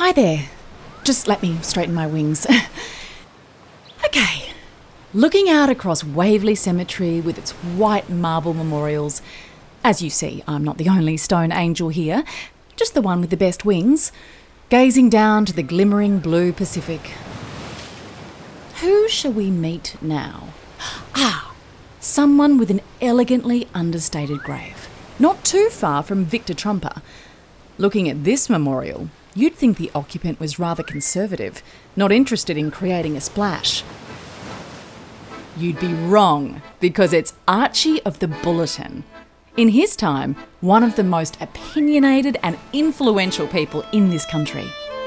Hi there. Just let me straighten my wings. Okay. Looking out across Waverley Cemetery with its white marble memorials. As you see, I'm not the only stone angel here, just the one with the best wings, gazing down to the glimmering blue Pacific. Who shall we meet now? Someone with an elegantly understated grave, not too far from Victor Trumper. Looking at this memorial, you'd think the occupant was rather conservative, not interested in creating a splash. You'd be wrong, because it's Archie of the Bulletin. In his time, one of the most opinionated and influential people in this country.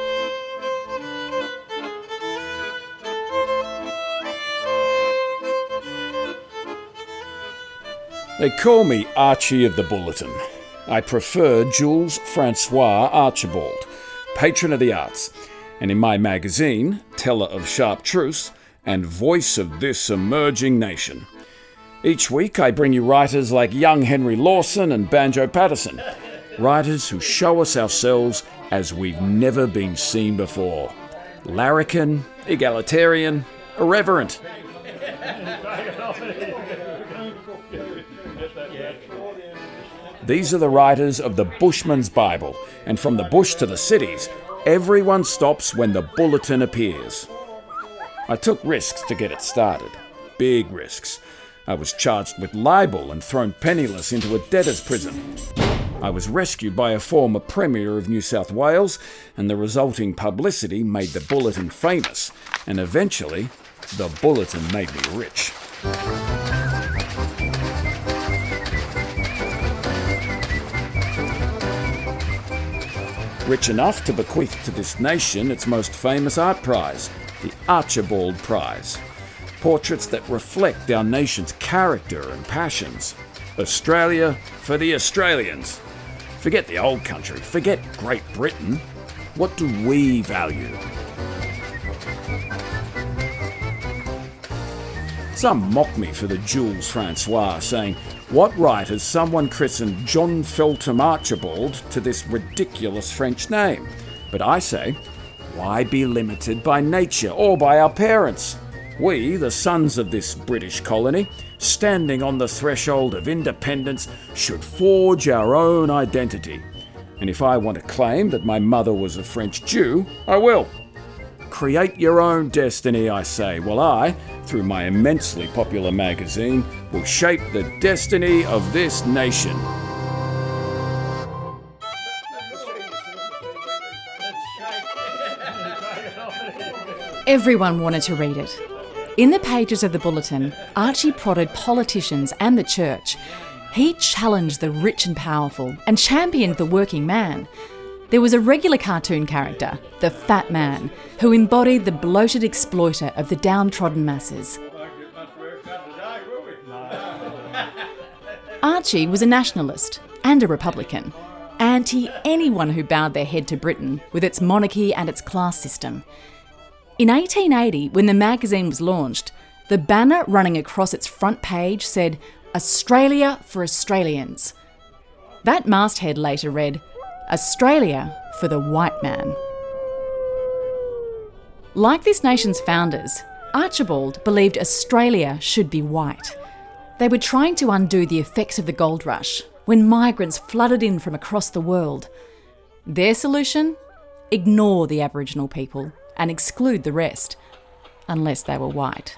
They call me Archie of the Bulletin. I prefer Jules Francois Archibald, patron of the arts, and in my magazine, teller of sharp truths and voice of this emerging nation. Each week I bring you writers like young Henry Lawson and Banjo Patterson, writers who show us ourselves as we've never been seen before. Larrikin, egalitarian, irreverent. These are the writers of the Bushman's Bible, and from the bush to the cities, everyone stops when the Bulletin appears. I took risks to get it started. Big risks. I was charged with libel and thrown penniless into a debtor's prison. I was rescued by a former Premier of New South Wales, and the resulting publicity made the Bulletin famous, and eventually, the Bulletin made me rich. Rich enough to bequeath to this nation its most famous art prize, the Archibald Prize. Portraits that reflect our nation's character and passions. Australia for the Australians. Forget the old country, forget Great Britain. What do we value? Some mock me for the Jules Francois, saying, what right has someone christened John Feltham Archibald to this ridiculous French name? But I say, why be limited by nature or by our parents? We, the sons of this British colony, standing on the threshold of independence, should forge our own identity. And if I want to claim that my mother was a French Jew, I will. Create your own destiny, I say, while I, through my immensely popular magazine, will shape the destiny of this nation. Everyone wanted to read it. In the pages of the Bulletin, Archie prodded politicians and the church. He challenged the rich and powerful and championed the working man. There was a regular cartoon character, the Fat Man, who embodied the bloated exploiter of the downtrodden masses. Archie was a nationalist and a Republican, anti anyone who bowed their head to Britain with its monarchy and its class system. In 1880, when the magazine was launched, the banner running across its front page said, "Australia for Australians." That masthead later read, "Australia for the white man." Like this nation's founders, Archibald believed Australia should be white. They were trying to undo the effects of the gold rush, when migrants flooded in from across the world. Their solution? Ignore the Aboriginal people and exclude the rest, unless they were white.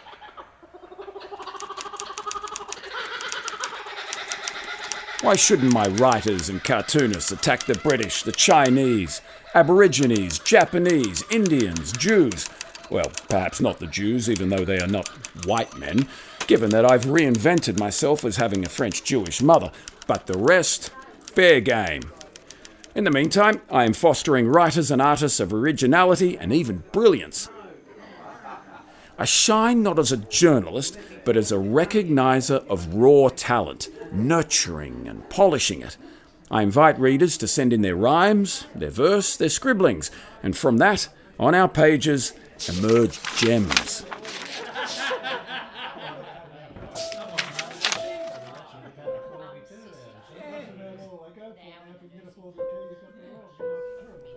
Why shouldn't my writers and cartoonists attack the British, the Chinese, Aborigines, Japanese, Indians, Jews? Well, perhaps not the Jews, even though they are not white men, given that I've reinvented myself as having a French-Jewish mother. But the rest, fair game. In the meantime, I am fostering writers and artists of originality and even brilliance. I shine not as a journalist, but as a recognizer of raw talent, nurturing and polishing it. I invite readers to send in their rhymes, their verse, their scribblings, and from that, on our pages, emerge gems.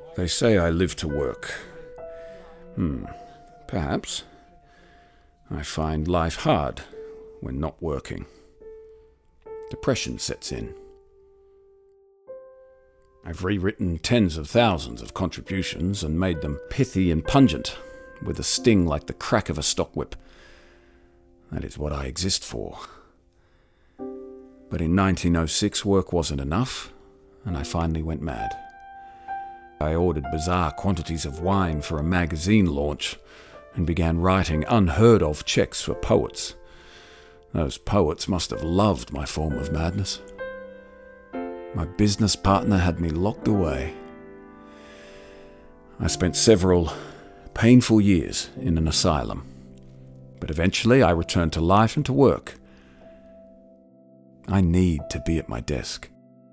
They say I live to work. Perhaps. I find life hard when not working. Depression sets in. I've rewritten tens of thousands of contributions and made them pithy and pungent, with a sting like the crack of a stock whip. That is what I exist for. But in 1906, work wasn't enough, and I finally went mad. I ordered bizarre quantities of wine for a magazine launch and began writing unheard-of checks for poets. Those poets must have loved my form of madness. My business partner had me locked away. I spent several painful years in an asylum, but eventually I returned to life and to work. I need to be at my desk.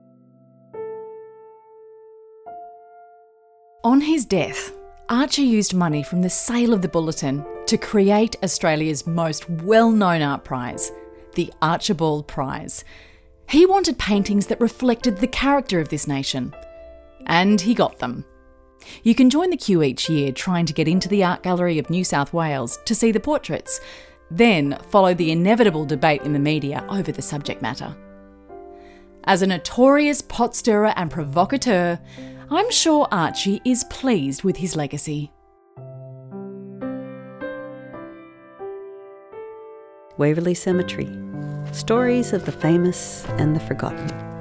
On his death, Archer used money from the sale of the Bulletin to create Australia's most well-known art prize, the Archibald Prize. He wanted paintings that reflected the character of this nation. And he got them. You can join the queue each year trying to get into the Art Gallery of New South Wales to see the portraits, then follow the inevitable debate in the media over the subject matter. As a notorious pot stirrer and provocateur, I'm sure Archie is pleased with his legacy. Waverley Cemetery. Stories of the famous and the forgotten.